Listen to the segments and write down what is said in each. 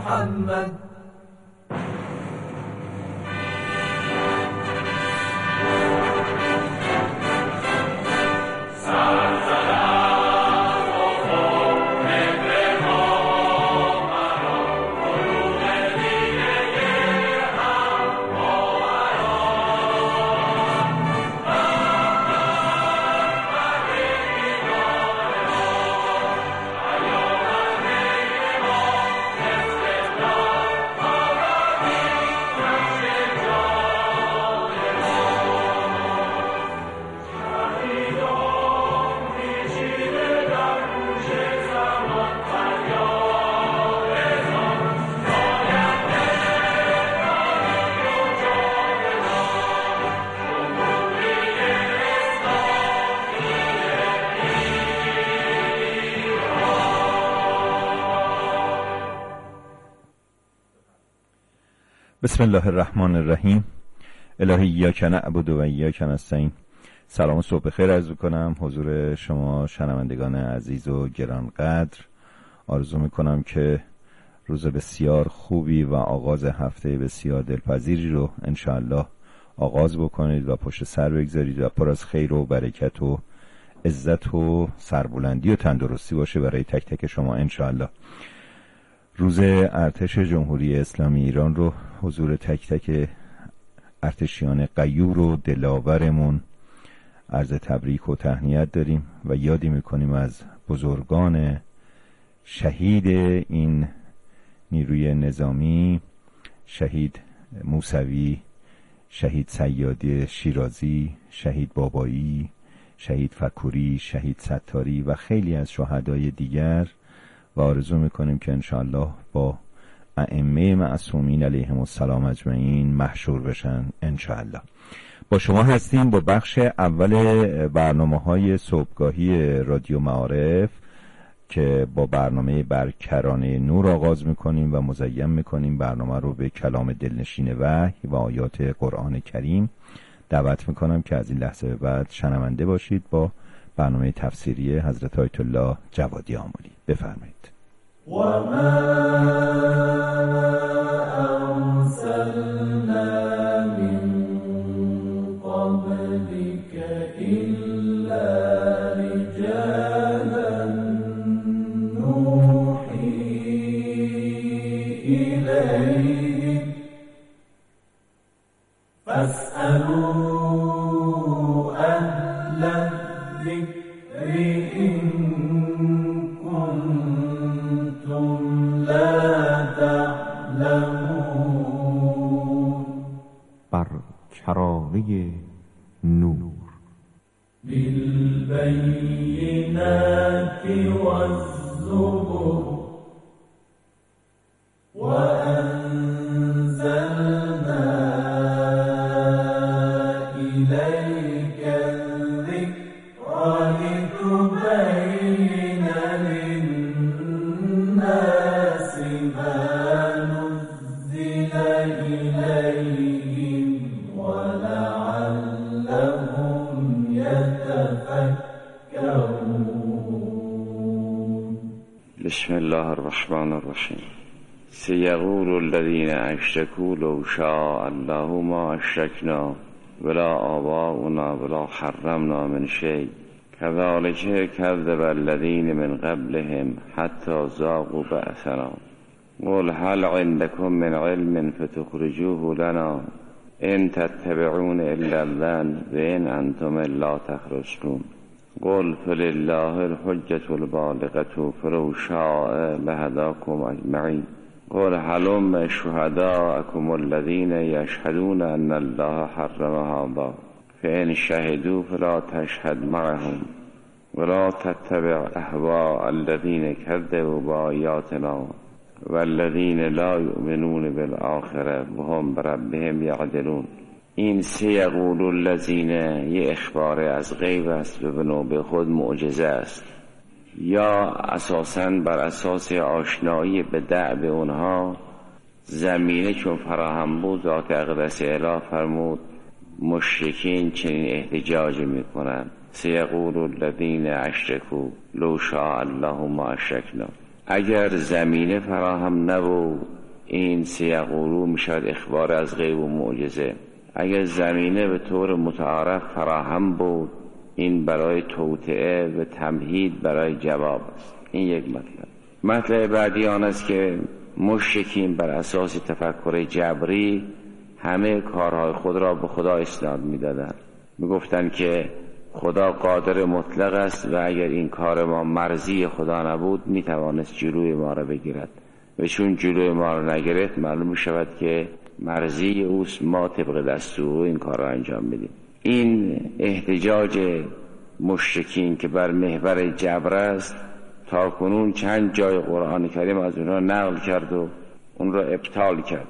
محمد. بسم الله الرحمن الرحیم. الهی ایاک نعبد و ایاک نستعین. سلام و صبح بخیر عرض می‌کنم حضور شما شنوندگان عزیز و گرانقدر. آرزو می‌کنم که روز بسیار خوبی و آغاز هفته بسیار دلپذیری رو انشاءالله آغاز بکنید و پشت سر بگذارید و پر از خیر و برکت و عزت و سربلندی و تندرستی باشه برای تک تک شما انشاءالله. روز ارتش جمهوری اسلامی ایران رو حضور تک تک ارتشیان غیور و دلاورمون عرض تبریک و تهنیت داریم و یادی میکنیم از بزرگان شهید این نیروی نظامی، شهید موسوی، شهید صیادی شیرازی، شهید بابایی، شهید فکوری، شهید ستاری و خیلی از شهدای دیگر و آرزو میکنیم که انشاءالله با ائمه معصومین علیهم السلام اجمعین محشور بشن انشاءالله. با شما هستیم با بخش اول برنامه‌های صبحگاهی رادیو معارف که با برنامه بر کرانه نور آغاز میکنیم و مزین میکنیم برنامه رو به کلام دلنشین وحی و آیات قرآن کریم. دعوت میکنم که از این لحظه به بعد شنونده باشید با برنامه تفسیری حضرت آیت الله جوادی آملی. بفرمایید. و ما ارسلنا من قبلك الا رجالا نوحی الیهم فاسألوا اهل الذکر ان کنتم لا تعلمون. بر کرانه نور بالبینات والزبر وأنزلنا إليك الذكر لتبين للناس ما نزل إليهم ولعلهم يتفكرون. بسم الله الرحمن الرحیم. سيقول الذين أشركوا لو شاء الله ما أشركنا ولا آباؤنا ولا حرمنا من شيء كذلك كذب الذين من قبلهم حتى ذاقوا بأسنا قل هل عندكم من علم فتخرجوه لنا إن تتبعون إلا الظن وإن أنتم إلا تخرجون قل فلله الحجة البالغة فلو شاء لهداكم أجمعين قل هلم شهداءكم الذين يشهدون أن الله حرم هذا فإن شهدوا فلا تشهد معهم ولا تتبع أهواء الذين كذبوا بآياتنا والذين لا يؤمنون بالآخرة وهم بربهم يعدلون. این سیقول الذین یه اخبار از غیب است و به نوبه خود معجزه است، یا اساساً بر اساس آشنایی به دعو اونها زمینه چون فراهم بود ذات اقدس اله فرمود مشرکین چنین احتجاج میکنند سیقول الذین اشرکوا لو شاء الله ما اشرکنا. اگر زمینه فراهم نبود این سیقولو میشود اخبار از غیب و معجزه. اگر زمینه به طور متعارف فراهم بود، این برای توطئه و تمهید برای جواب است. این یک مطلب بعدی آن است که مشرکین بر اساس تفکر جبری همه کارهای خود را به خدا اسناد می‌دادند. می‌گفتند که خدا قادر مطلق است و اگر این کار ما مرضی خدا نبود می‌توانست جلوی ما را بگیرد و چون جلوی ما را نگرفت معلوم می‌شود که مرضی اوست، ما طبق دستور این کار را انجام میدیم. این احتجاج مشرکین که بر محور جبر است تا کنون چند جای قرآن کریم از اونها نقل کرد و اون را ابطال کرد.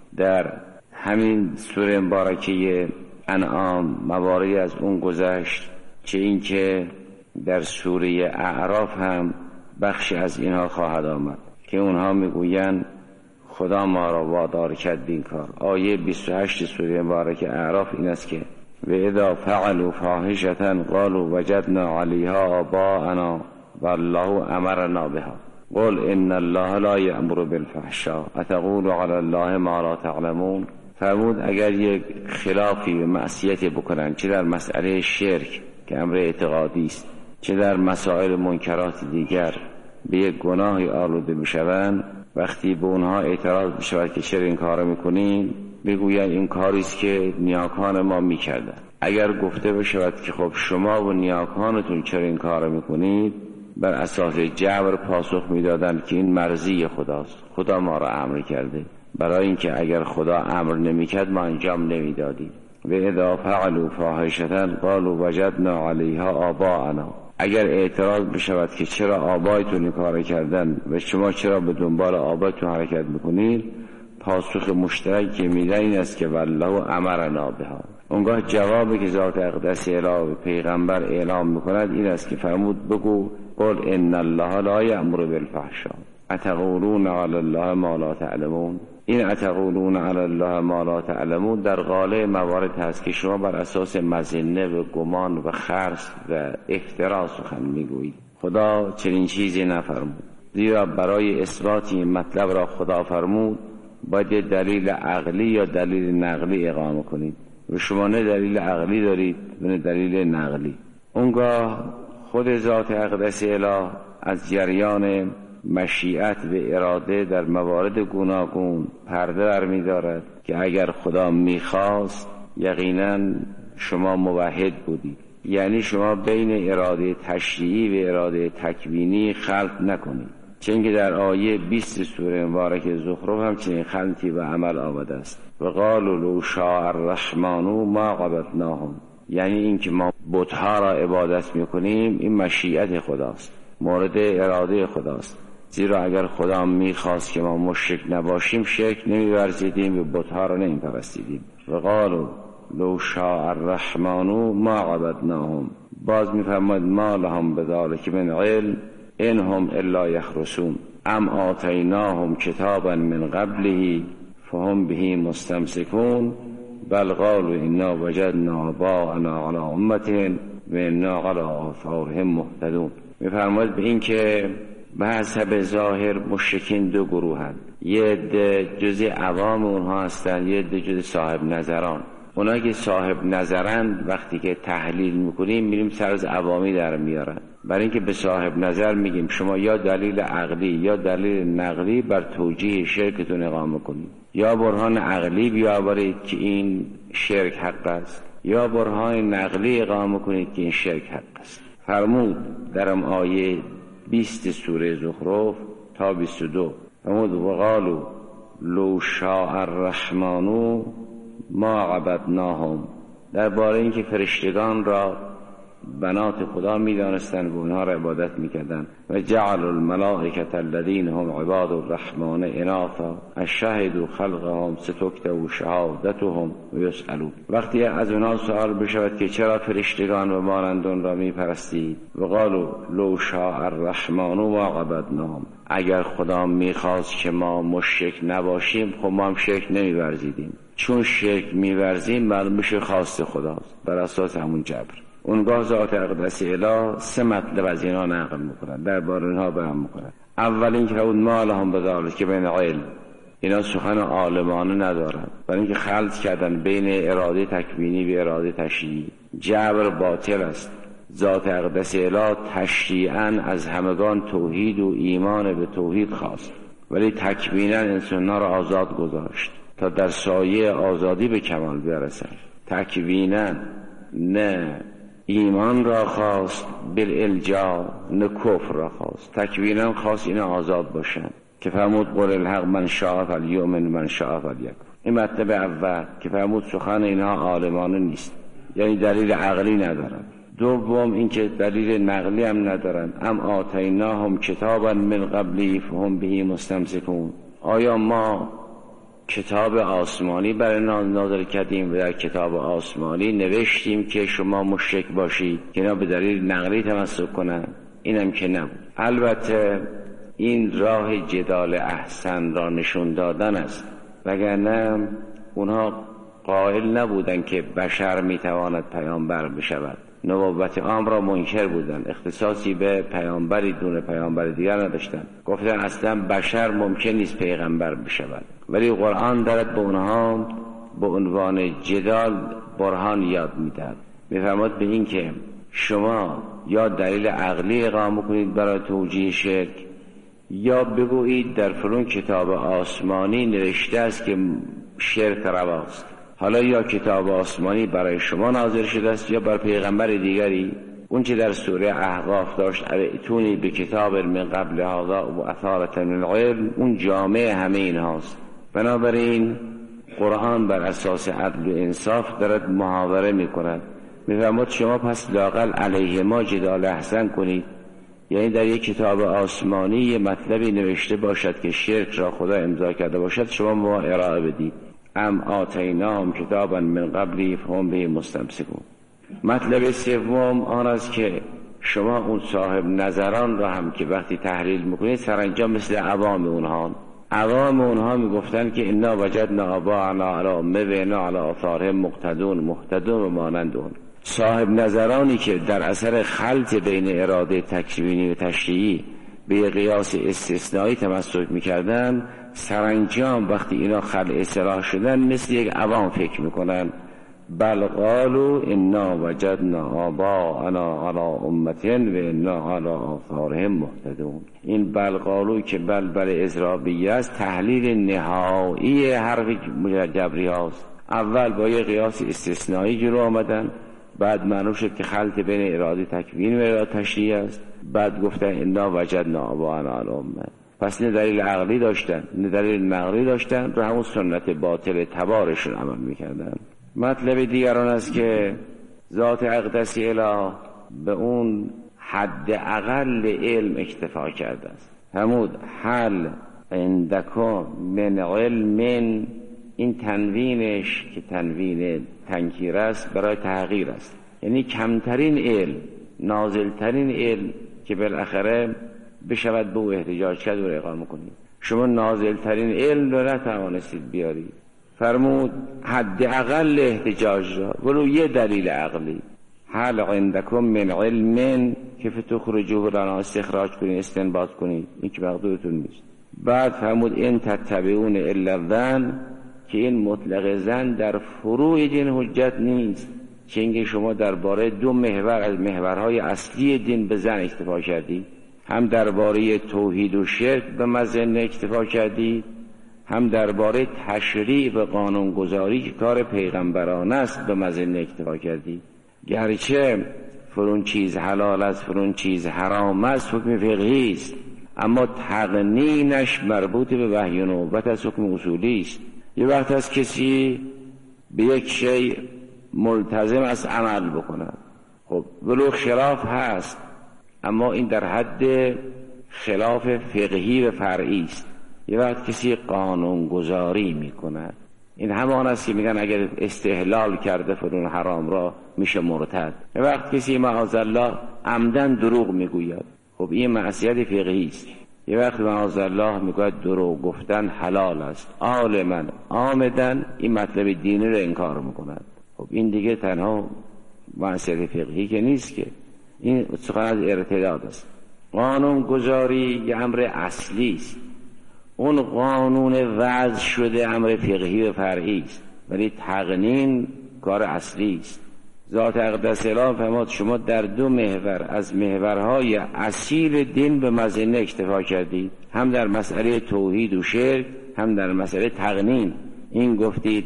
در همین سوره مبارکه انعام مواردی از اون گذشت، چه این که در سوره اعراف هم بخشی از اینها خواهد آمد که اونها میگویند خدا ما را وادار کرد این کار. آیه 28 سوره مبارکه اعراف این است که و اذا فعلوا فاحشة قالوا وجدنا علیها آباءنا والله امرنا بها قل ان الله لا یأمر بالفحشاء اتقولوا علی الله ما لا تعلمون. فرمود اگر یک خلافی و معصیتی بکنن، چه در مسئله شرک که امر اعتقادی است، چه در مسائل منکرات دیگر، به یک گناهی آلوده میشوند، وقتی به اونها اعتراض میشود که چرا این کارو میکنین، بگویند این کاری است که نیاکان ما میکردن. اگر گفته بشود که خب شما و نیاکانتون چرا این کارو میکنید، بر اساس جبر پاسخ میدادند که این مرضی خداست، خدا ما را امر کرده، برای اینکه اگر خدا امر نمیکرد ما انجام نمیدادیم. و اذا فعلوا فاحشة قالوا وجدنا علیها آباءنا. اگر اعتراض بشود که چرا آبایتون این کار کردن و شما چرا به دنبال آبایتون حرکت میکنید، پاسخ مشترک که میدن این است که والله امرنا بها. اونگاه جوابی که ذات اقدس الهی به پیغمبر اعلام میکند این است که فرمود بگو قل ان الله لا یأمر بالفحشاء اتقولون علی الله ما لا تعلمون. این اتقولون علی الله ما لا تعلمون در قالب موارد هست که شما بر اساس مظنه و گمان و خرص و افترا سخن میگویید. خدا چنین چیزی نفرمود، زیرا برای اثبات این مطلب را خدا فرمود باید دلیل عقلی یا دلیل نقلی اقامه کنید و شما نه دلیل عقلی دارید نه دلیل نقلی. اونگاه خود ذات اقدس الهی از جریان مشیت و اراده در موارد گوناگون پرده برمی‌دارد که اگر خدا میخواست یقینا شما موحد بودید، یعنی شما بین اراده تشریعی و اراده تکوینی خلط نکنید، چون که در آیه 20 سوره مبارکه زخرف هم چنین خلطی به عمل آمده است. و قالوا لو شاء الرحمن ما عبدناهم، یعنی اینکه ما بت‌ها را عبادت میکنیم این مشیت خداست، مورد اراده خداست، زیرا اگر خدا میخواست که ما مشرک نباشیم شرک نمی‌ورزیدیم و بت‌ها را نمی‌پرستیدیم. و قالوا لو شاء الرحمن ما عبدناهم. باز میفرماید ما لهم بذلک من علم ان هم الا یخرصون ام آتیناهم کتابا من قبله فهم به مستمسکون بل قالوا انا وجدنا آباءنا علی امة و انا علی آثارهم مهتدون. میفرماید به این که به حسب ظاهر مشرکین دو گروهند، یه عده جزء عوام اونها هستند، یه عده جزء صاحب نظران. اونا که صاحب نظرند وقتی که تحلیل میکنیم میریم سر از عوامی در میارن، برای اینکه به صاحب نظر میگیم شما یا دلیل عقلی یا دلیل نقلی بر توجیه شرکتون اقامه کنید، یا برهان عقلی بیاورید که این شرک حق است یا برهان نقلی اقامه کنید که این شرک حق است. فرمود در آیه 20 سوره زخرف تا 22 فرمود و قالوا لو شاء الرحمن ما عبدناهم، درباره اینکه فرشتگان را بنات خدا می‌دانستند و اونها را عبادت می‌کردند. و جعل الملائکة الذین هم عباد الرحمن اناثا اشهدوا خلقهم ستکتب شهادتهم و یسألون. وقتی از اونها سوال بشود که چرا فرشتگان و مانندون را می‌پرستید، و قالوا لو شاء الرحمن ما عبدناهم، اگر خدا می‌خواست که ما مشرک نباشیم خب ما هم شرک نمی‌ورزیدیم، چون شرک می‌ورزیم معلوم میشه خواست خداست بر اساس همون جبر. اونگاه ذات اقدس الهی سه مطلب از اینا نقل میکنن، درباره اینها بیان میکنن. اول اینکه اون ما لهم بذلک من علم، اینا سخن عالمانه ندارن، برای اینکه خلط کردن بین اراده تکوینی و اراده تشریعی. جبر باطل است. ذات اقدس اله تشریعاً از همگان توحید و ایمان به توحید خواست، ولی تکویناً انسان‌ها را آزاد گذاشت تا در سایه آزادی به کمال برسند. تکویناً نه ایمان را خواست بالالجا، نه کفر را خواست. تکویناً خواست اینا آزاد باشند که فرمود قل الحق من شاء فلیؤمن من شاء فلیکفر. این مطلب اول که فرمود سخن اینها عالمانه نیست، یعنی دلیل عقلی ندارن. دوم اینکه دلیل نقلی هم ندارن. آتیناهم کتابا من قبلی فهم به مستمسکون. آیا ما کتاب آسمانی برای نازل کردیم و در کتاب آسمانی نوشتیم که شما مشرک باشید که اینا به دلیل نقلی تمسک کنن؟ اینم که نبود. البته این راه جدال احسن را نشون دادن است، وگرنه اونها قائل نبودن که بشر میتواند پیامبر بشود. نبوت عام را منکر بودن، اختصاصی به پیامبری دون پیامبر دیگر نداشتن. گفتن اصلا بشر ممکن نیست پیغمبر بشود، ولی قرآن دارد به اونها به عنوان جدال برهان یاد میدهد. میفرماد به این که شما یا دلیل عقلی اقامه کنید برای توجیه شرک، یا بگویید در فلان کتاب آسمانی نوشته است که شرک رواست. حالا یا کتاب آسمانی برای شما نازل شده است یا بر پیغمبر دیگری. اون چه در سوره احقاف داشت ائتونی به کتاب من قبل هذا و اثارة من العلم، اون جامع همه این هاست. بنابراین قرآن بر اساس عدل و انصاف دارد محاوره میکند. میفرماد شما پس لااقل علیه ما جدال احسن کنید، یعنی در یک کتاب آسمانی یه مطلبی نوشته باشد که شرک را خدا امضا کرده باشد، شما ما ارائه بدید. آتیناهم کتابا من قبلی فهم به مستمسکون. مطلب سوم آن است که شما اون صاحب نظران را هم که وقتی تحلیل میکنید سرانجام مثل عوام اونها میگفتن که انا وجدنا آباءنا علی امه و انا علی آثارهم مقتدون و مانند اون. صاحب نظرانی که در اثر خلط بین اراده تکوینی و تشریعی به قیاس استثنایی تمسک میکردن، سرانجام وقتی اینا خلع اصلاح شدن مثل یک عوام فکر میکنن. بل قالوا انا وجدنا آباءنا علی امة و انا علی آثارهم مهتدون. این بل قالوا که بل اضرابیه است، تحلیل نهایی حرف جبری هاست. اول با یک قیاس استثنایی جلو آمدن، بعد معلوم شد که خلط بین اراده تکوین و اراده تشریعی است، بعد گفتن انا وجدنا آباءنا علی امة. پس نه دلیل عقلی داشتن نه دلیل نقلی داشتن، رو همون سنت باطل تبارشون عمل میکردن. مطلب دیگران است که ذات اقدس اله به اون حد اقل علم اکتفا کرده است. همون حل عندکم من علم، این تنوینش که تنوین تنکیر است برای تغییر است، یعنی کمترین علم، نازلترین علم که بالاخره بشود به او احتجاج کرد و اقامه کنید. شما نازلترین علم رو نتوانستید بیارید. فرمود حد اقل احتجاج را ولو یه دلیل عقلی. حل عندکم من علم که فتخرجوه لنا، استخراج کنید، استنباط کنید، این که مقدورتون نیست. بعد فرمود این تتبعون الا الظن، که این مطلق ظن در فروع دین حجت نیست، که اینکه شما درباره دو محور از محورهای اصلی دین به ظن اکتفا کردید، هم درباره توحید و شرک به مظنه اکتفا کردید، هم درباره تشریع و قانونگذاری که کار پیغمبرانه است به مظنه اکتفا کردید. گرچه فرون چیز حلال است فرون چیز حرام است حکم فقهی است، اما تقنینش مربوط به وحی و نبوت از حکم اصولی است. یه وقت از کسی به یک شی ملتزم است عمل بکند، خب ولو خلاف هست، اما این در حد خلاف فقهی و فرعی است. یه وقت کسی قانون گذاری میکند، این همان است که میگن اگر استحلال کرده فرون حرام را میشه مرتد. یه وقت کسی معاذالله عمدن دروغ میگوید، خب این معصیت فقهی است. یه وقت معاذالله میگوید دروغ گفتن حلال است، عالما عامدن این مطلب دینی رو انکار میکند. خب این دیگه تنها معصیت فقهی که نیست، که این سخن از ارتداد است. قانون گذاری یه امر اصلی است. اون قانون وضع شده امر فقهی و فرعی است، ولی تقنین کار اصلی است. ذات اقدس اله فرمود شما در 2 محور از محورهای اصیل دین به مظنه اکتفا کردید، هم در مسئله توحید و شرک، هم در مسئله تقنین. این گفتید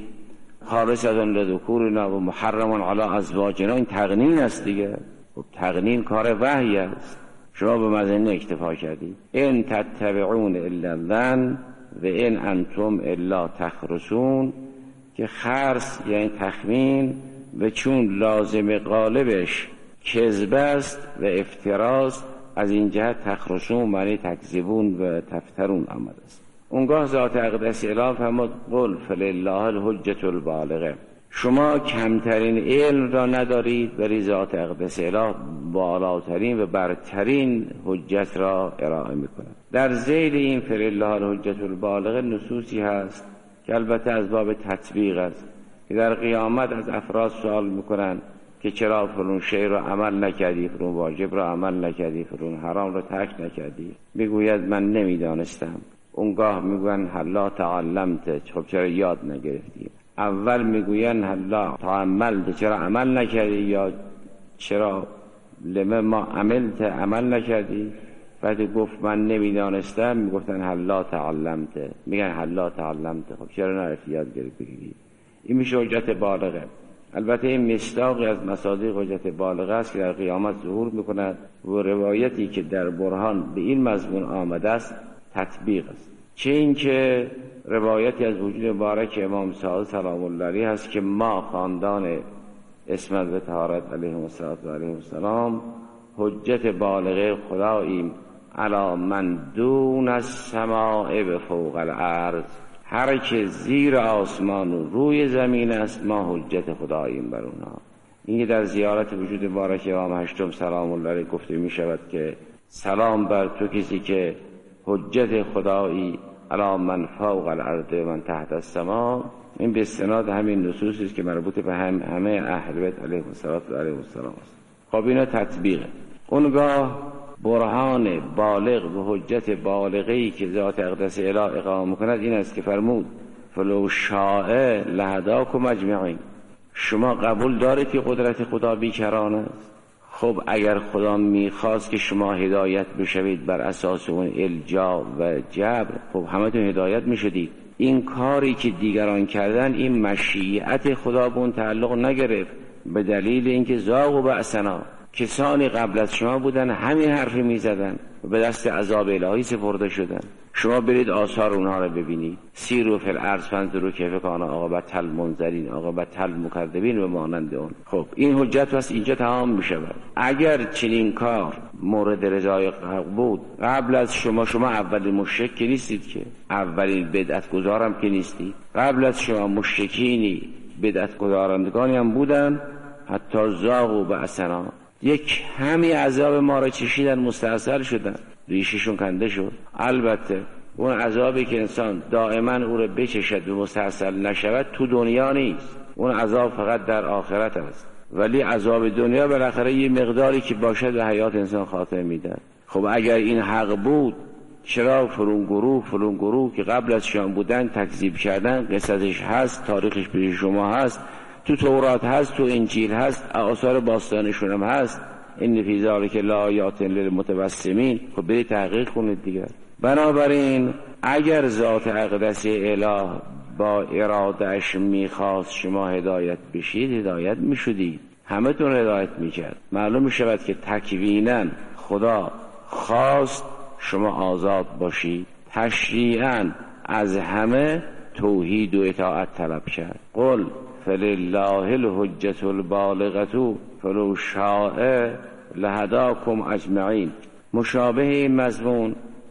خالصة لذکورنا و محرم علی ازواجنا، این تقنین است دیگه. تقنین کار وحی است، شما به مظنه اکتفا کردید. ان تتبعون الا الظن و ان انتم الا تخرصون، که خرص یعنی تخمین و چون لازم غالبش کذب است و افتراست، از این جهت تخرصون معنی تکذبون و تفترون آمده است. اونگاه ذات اقدس اله فرمود قل فلله الحجة البالغه، شما کمترین علم را ندارید ولی ذات اقدس اله بالاترین و برترین حجت را ارائه میکند. در ذیل این فلله الحجة البالغه نصوصی هست که البته از باب تطبیق است، که در قیامت از افراد سوال میکنن که چرا فلان شی را عمل نکردی، فلان واجب را عمل نکردی، فلان حرام را ترک نکردی. بگوید من نمیدانستم. اونگاه میگوین هلا تعلمت، خب چرا یاد نگرفتی؟ اول میگوین هلا تعملت، چرا عمل نکردی، یا چرا لما ما عملت، عمل نکردی؟ بعد گفت من نمیدانستم، میگفتن هلا تعلمت، میگن هلا تعلمت، خب چرا نرفتی یاد گرفتی؟ این میشه حجت بالغه. البته این مصداقی از مصادیق حجت بالغه است که در قیامت ظهور میکند و روایتی که در برهان به این مضمون آمده است تطبیق است. چه این که روایتی از وجود مبارک امام صادق سلام الله علیه هست که ما خاندان اسمت و طهارت علیهم السلام حجت بالغه خداییم علی من دون السماء بفوق الارض، هر که زیر آسمان و روی زمین است ما حجت خداییم بر اونها. این در زیارت وجود مبارک امام هشتم سلام الله علیه گفته می شود که سلام بر تو کسی که حجت خدایی علی من فوق الارض و من تحت السماء. این به استناد همین نصوصی است که مربوط به همه اهل بیت علیهم السلام است. خب اینا تطبیقه. اونگاه برهان بالغ و حجت بالغه‌ای که ذات اقدس اله اقامه می‌کند این است که فرمود فلو شاء لهداکم اجمعین. شما قبول دارید که قدرت خدا بیکران است؟ خب اگر خدا میخواست که شما هدایت بشوید بر اساس اون الجا و جبر، خب همتون هدایت میشدید. این کاری که دیگران کردن این مشیت خدا به اون تعلق نگرفت، به دلیل اینکه ذاقوا بأسنا، کسانی قبل از شما بودن همین حرفی میزدن و به دست عذاب الهی سپرده شدن. شما برید آثار اونها رو ببینید. سیروا فی الارض فانظروا کیف کان عاقبة المنذرین، عاقبة المکذبین و مانند اون. خب این حجت پس اینجا تمام میشود. اگر چنین کار مورد رضای حق بود قبل از شما اولین مشرک که نیستید، که اولین بدعت گذارم که نیستید. قبل از شما مشرکینی بدعت گذارندگانی هم بودن، حتی ذاقوا بأسنا، یک همی عذاب ما را چشیدن، مستاصل شدن، ریششون کنده شد. البته اون عذابی که انسان دائما او را بچشد و مستاصل نشود تو دنیا نیست، اون عذاب فقط در آخرت است. ولی عذاب دنیا بالاخره یه مقداری که باشد به حیات انسان خاتمه میدن. خب اگر این حق بود چرا فلان گروه که قبل از شما بودن تکذیب کردن؟ قصصش هست، تاریخش پیش شما هست، تو تورات هست، تو انجیل هست، آثار باستانشون هم هست. این فی ذلک لآیات للمتبسمین. خب برید تحقیق کنید دیگر. بنابراین اگر ذات اقدس اله با ارادهش میخواست شما هدایت بشید، هدایت میشدید، همه تون هدایت میکرد. معلوم میشود که تکویناً خدا خواست شما آزاد باشید، تشریعاً از همه توحید و اطاعت طلب کرد. قل فلله الحجة البالغة فلو شاء لهداکم اجمعین. مشابه این مضمون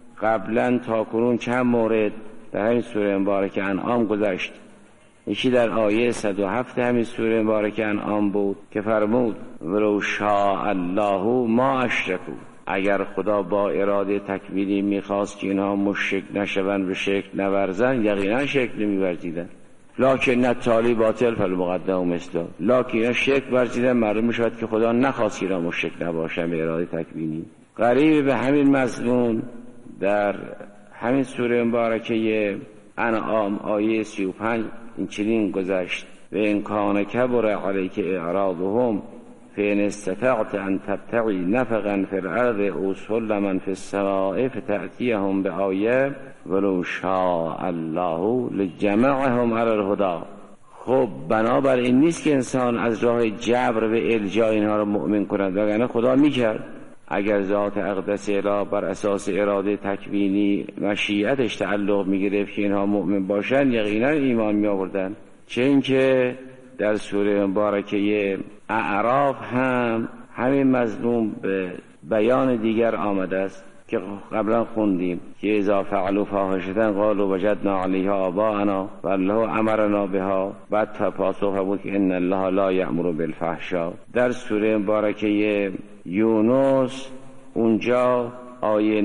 قبلا تا کنون چند مورد در همین سوره مبارکه انعام گذشت. یکی در آیه 107 همین سوره مبارکه انعام بود که فرمود ولو شاء الله ما اشرکوا. اگر خدا با اراده تکوینی میخواست که اینها مشرک نشوند و شرک نورزن، یقینا شرک نمیورزیدن. لکن التالی باطل فالمقدم مثله. لکن اینا شرک ورزیدن، معلوم میشود که خدا نخواست اینا مشرک نباشن به اراده تکوینی. قریب به همین مضمون در همین سوره مبارکه انعام آیه 35 این چنین گذشت: و ان کان کبر علیک اعراضهم فإن استطعت ان تبتغی نفقا فی الارض او سلما فی السماء فتأتیهم بآیه ولو شاء الله لجمعهم علی الهدی. خب بنابر این نیست که انسان از راه جبر و الجا اینها رو مؤمن کند، وگرنه خدا میکرد. اگر ذات اقدس اله بر اساس اراده تکوینی مشیتش تعلق میگرفت که اینها مؤمن باشن، یقینا ایمان می آوردن. چه اینکه در سوره مبارکه اعراف هم همین مضمون به بیان دیگر آمده است که قبلا خوندیم که اذا فعلوا فاحشة قالوا وجدنا علیها آباءنا والله امرنا بها. بعد پاسخ بود که ان الله لا یأمر بالفحشاء. در سوره مبارکه یونس اونجا آیه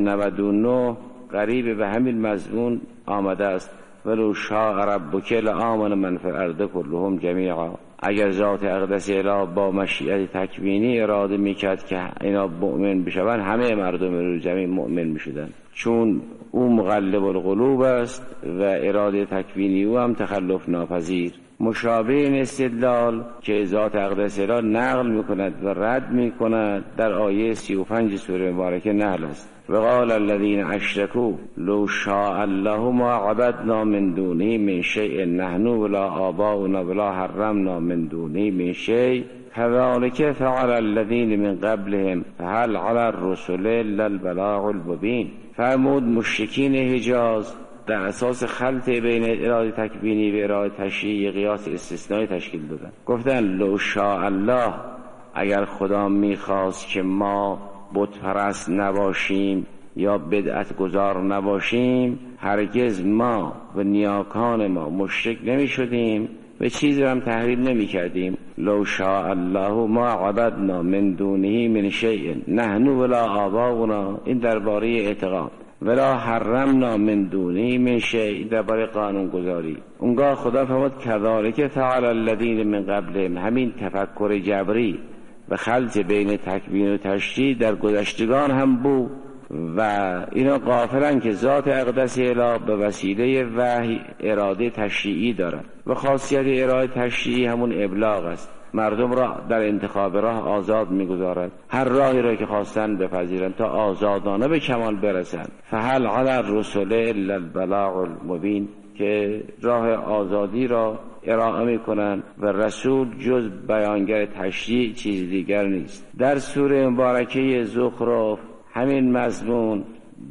99 قریب به همین مضمون آمده است: ولو شاء ربک لآمن من فی الارض كلهم جمیعا. اگر ذات اقدس اله با مشیت تکوینی اراده میکرد که اینا مؤمن بشون، همه مردم رو جمعی مؤمن میشدن، چون او مغلب القلوب است و اراده تکوینی او هم تخلف ناپذیر. مشابه این استدلال که ذات اقدس اله نقل میکند و رد میکند در آیه 35 سوره مبارکه نحل است: و قال الذين اشركوا لو شاء الله ما عبدنا من دونه من شيء نحن ولا آباؤنا ولا حرمنا من دونه من شيء كذلك فعل الذين من قبلهم فهل على الرسل الا البلاغ المبين. فرمود مشرکین حجاز در اساس خلط بین اراده تکوینی و اراده تشریعی قیاس استثنایی تشکیل دادن. گفتن لو شاء الله، اگر خدا میخواست که ما بت پرست نباشیم یا بدعت گذار نباشیم، هرگز ما و نیاکان ما مشرک نمی شدیم و چیزی هم تحریل نمی کردیم. لو شاء الله ما عبدنا من دونه من شیء نحن ولا آباؤنا، این درباره اعتقاد. ولا حرمنا من دونه من شیء، درباره قانون گذاری. اونگاه خدا فرمود کذالک فعل الذین من قبلهم. همین تفکر جبری و خلط بین تکوین و تشریع در گذشتگان هم بود و اینا غافلن که ذات اقدس اله به وسیله وحی اراده تشریعی دارد و خاصیت اراده تشریعی همون ابلاغ است. مردم را در انتخاب راه آزاد میگذارد، هر راهی را که خواستن بپذیرند تا آزادانه به کمال برسند. فهل علی الرسل الا البلاغ المبین، که راه آزادی را ارائه میکنند و رسول جز بیانگر تشریع چیز دیگر نیست. در سوره مبارکه زخرف همین مضمون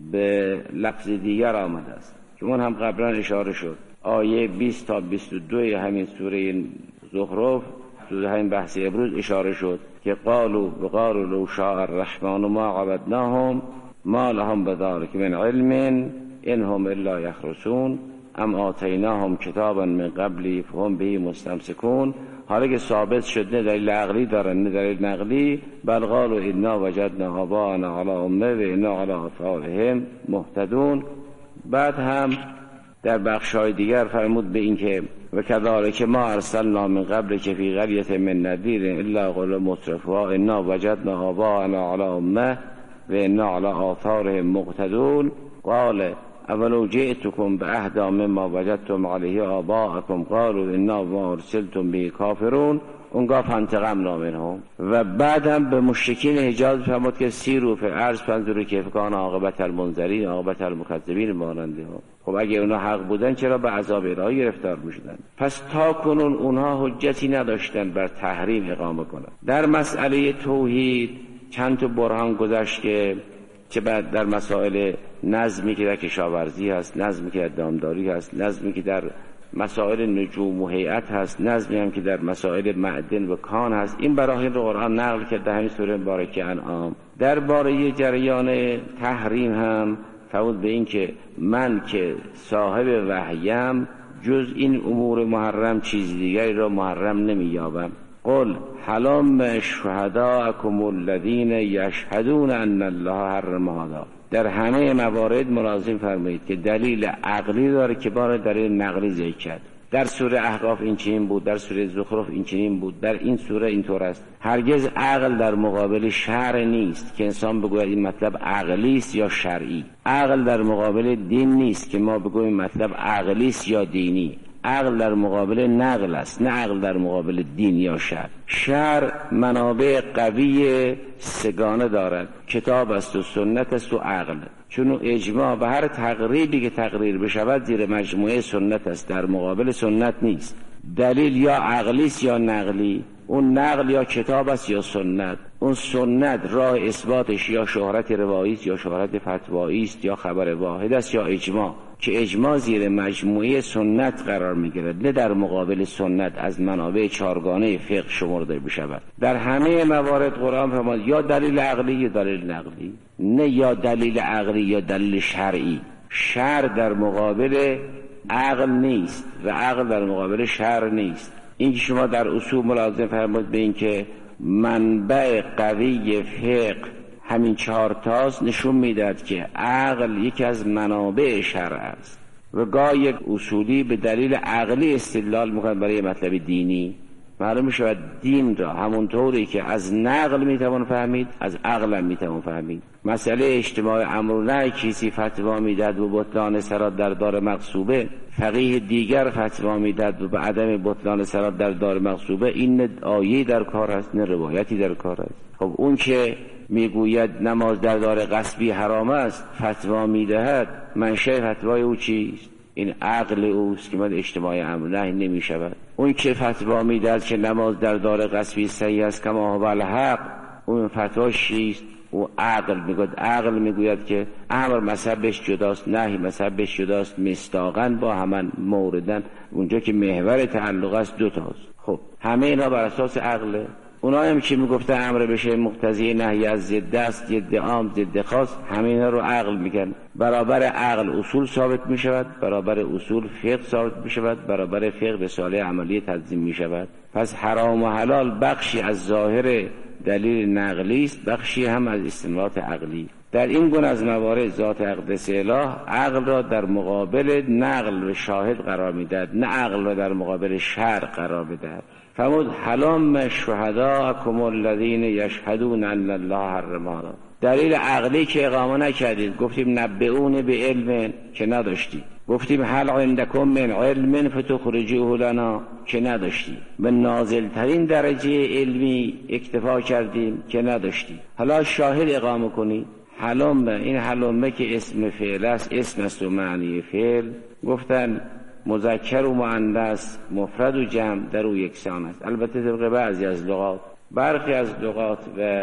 به لفظ دیگر آمده است که اون هم قبلا اشاره شد. آیه 20 تا 22 همین سوره زخرف تو همین بحث امروز اشاره شد که قالوا لو شاء الرحمن ما عبدناهم ما لهم بذلک من علم انهم الا یخرصون ام آتیناهم کتابا من قبلی فهم به مستمسکون. حالا که ثابت شد نه دلیل عقلی دارن نه دلیل نقلی، بل قالوا انا وجدنا آباءنا علی امه و انا علی آثارهم مهتدون. بعد هم در بخشای دیگر فرمود به این که و کذالک ما ارسلنا من قبل که فی قریة من نذیر الا قال مترفوها انا وجدنا آباءنا علی امه و انا علی آثارهم مقتدون. قال اولو جئتكم باهدی مما وجدتم علیه آباءکم قالوا انا ما ارسلتم به کافرون. اونگاه فانتقمنا منهم. و بعد هم به مشرکین حجاز فرمود که سیروا فی الارض فانظروا کیف کان عاقبة المنذرین عاقبة المکذبین ماننده ها. خب اگه اونها حق بودن چرا به عذاب الهی گرفتار میشدن؟ پس تا کنون اونها حجتی نداشتن بر تحریم اقامه کنند. در مسئله توحید چند تا برهان گذشت که چه بعد در مسائل نظمی که در کشاورزی هست، نظمی که در دامداری هست، نظمی که در مسائل نجوم و هیئت هست، نظمی هم که در مسائل معدن و کان هست. این براهین رو قرآن نقل کرد در همین سوره مبارکه انعام. درباره جریان تحریم هم فرمود به این که من که صاحب وحیم جز این امور محرم چیز دیگری را محرم نمی‌یابم. قل حلم شهداءکم الذین یشهدون ان الله حرم هذا. در همه موارد ملازم فرمایید که دلیل عقلی داره که بار دلیل نقلی ذکر کرد. در سوره احقاف این چنین بود، در سوره زخرف این چنین بود، در این سوره اینطور است. هرگز عقل در مقابل شرع نیست که انسان بگوید این مطلب عقلی است یا شرعی. عقل در مقابل دین نیست که ما بگوییم مطلب عقلی است یا دینی. عقل در مقابل نقل است، نه عقل در مقابل دین یا شرع. شرع منابع قوی سگانه دارد، کتاب است و سنت است و عقل. چون اجماع به هر تقریبی که تقریر بشود زیر مجموعه سنت است، در مقابل سنت نیست. دلیل یا عقلی است یا نقلی، اون نقل یا کتاب است یا سنت. اون سنت راه اثباتش یا شهرت روایی است یا شهرت فتوایی است یا خبر واحد است یا اجماع، که اجماع زیر مجموعه سنت قرار میگیرد، نه در مقابل سنت از منابع چارگانه فقه شمرده بشود. در همه موارد قرآن فرمود یا دلیل عقلی یا دلیل نقلی، نه یا دلیل عقلی یا دلیل شرعی. شرع در مقابل عقل نیست و عقل در مقابل شرع نیست. این که شما در اصول ملازم فرمود به این که منبع قوی فقه همین 4 تاست، نشون میدهد که عقل یکی از منابع شرع است و گاه یک اصولی به دلیل عقلی استدلال میکنه برای مطلب دینی. معلوم میشود دین را همونطوری که از نقل میتوان فهمید از عقل هم میتوان فهمید. مسئله اجتماع امر و نهی کسی فتوا میدهد و بطلان صلات در دار مغصوبه، فقیه دیگر فتوا میدهد و به عدم بطلان صلات در دار مغصوبه، این آیه در کار است نه روایتی در کار است. خب اون که میگوید نماز در دار غصبی حرام است فتوا میدهد، منشأ فتوای او چیست؟ این عقل اوست که من اجتماع امر نهی نمیشود. اون که فتوا میدهد که نماز در دار غصبی صحیح است کما هو الحق، اون فتواش چیست؟ او عقل میگوید که امر مذهبش جداست، نهی مذهبش جداست، مصداقاً با همان موردن، اونجا که محور تعلق است 2 تاست. خب همه اینا بر اساس عقله. اونایی هم که میگفته امر بشه مقتضی نهی از ضد است، ضد عام، ضد خاص، همه اینا رو عقل میگن. برابر عقل اصول ثابت میشود، برابر اصول فقه ثابت میشود، برابر فقه رساله عملی تنظیم میشود. پس حرام و حلال بخشی از ظاهر دلیل نقلی است، بخشی هم از استنباط عقلی. در این گونه از موارد ذات اقدس اله عقل را در مقابل نقل و شاهد قرار میدهد، نه عقل را در مقابل شرع قرار میدهد. فرمود حلم شهداءکم الذین یشهدون ان الله حرم هذا. دلیل عقلی که اقامه نکردید، گفتیم نبئون به علم که نداشتی، گفتیم هل عندکم من علم فتخرجوه لنا که نداشتی، به نازل ترین درجه علمی اکتفا کردیم که نداشتی. حالا شاهد اقامه کنی. حلمه، این حلمه که اسم فعل است، اسم است و معنی فعل. گفتن مذکر و مؤنث، مفرد و جمع در او یکسان است. البته طبق بعضی از لغات، برخی از لغات و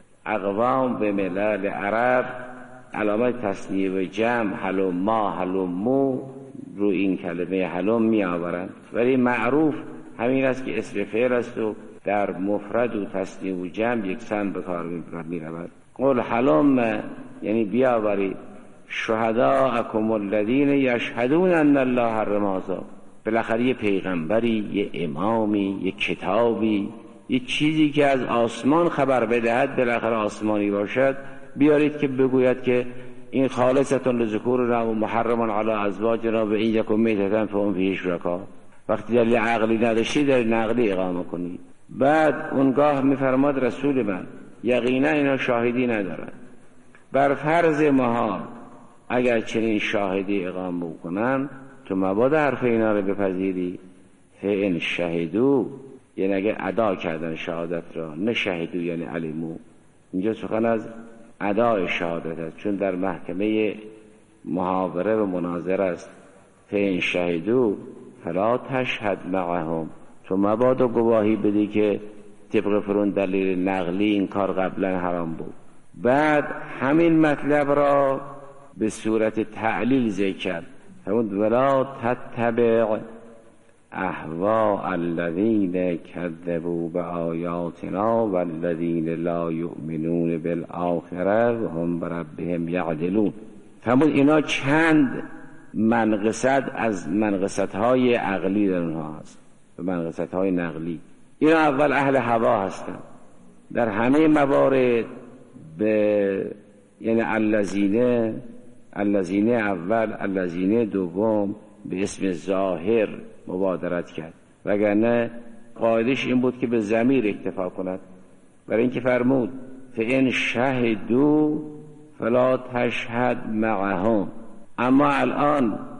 اقوام به ملل عرب علامت تصنیه و جمع حلما حلمو رو این کلمه حلم می آورند، ولی معروف همین است که اسم فعل است و در مفرد و تصنیه و جمع یکسان به کار می رود. قل حلم یعنی بیاورید شهداءکم الذین یشهدون ان الله حرم هذا. بالاخره یه پیغمبری، یه امامی، یه کتابی، یه چیزی که از آسمان خبر بدهد، بالاخره آسمانی باشد، بیارید که بگوید که این خالصتون لذکورنا و محرم علی ازواجنا و این یکم میتتن فهم فیه شرکا. وقتی دلیل عقلی نداشتی دلیل نقلی اقامه کنید. بعد اونگاه میفرماد رسول من یقینا اینا شاهدی ندارن، بر فرض محال اگر چنین شاهدی اقامه بکنن تو مبادا حرف اینا رو بپذیری. فإن شهدو یعنی اگر ادا کردن شهادت را، نه شهدو یعنی علمو. اینجا سخن از ادای شهادت است، چون در محکمه محاوره و مناظره است. فإن شهدو فلا تشهد معهم، تو مبادا گواهی بدی که طبق فرون دلیل نقلی این کار قبلا حرام بود. بعد همین مطلب را به صورت تعلیل ذکر کرد. همون ولا تتبع اهواء الذین کذبوا بآیاتنا والذین لا یؤمنون بالآخرة وهم بربهم یعدلون. همون اینا چند منقصت از منقصت‌های عقلی در اونها هست و منقصت‌های نقلی. اینا اول اهل هوا هستند در همه موارد، به یعنی الذین اول، الذین دوم به اسم ظاهر مبادرت کرد، وگرنه قاعدش این بود که به ضمیر اکتفا کند. برای اینکه فرمود فإن شهدوا فلا تشهد معهم. اما الان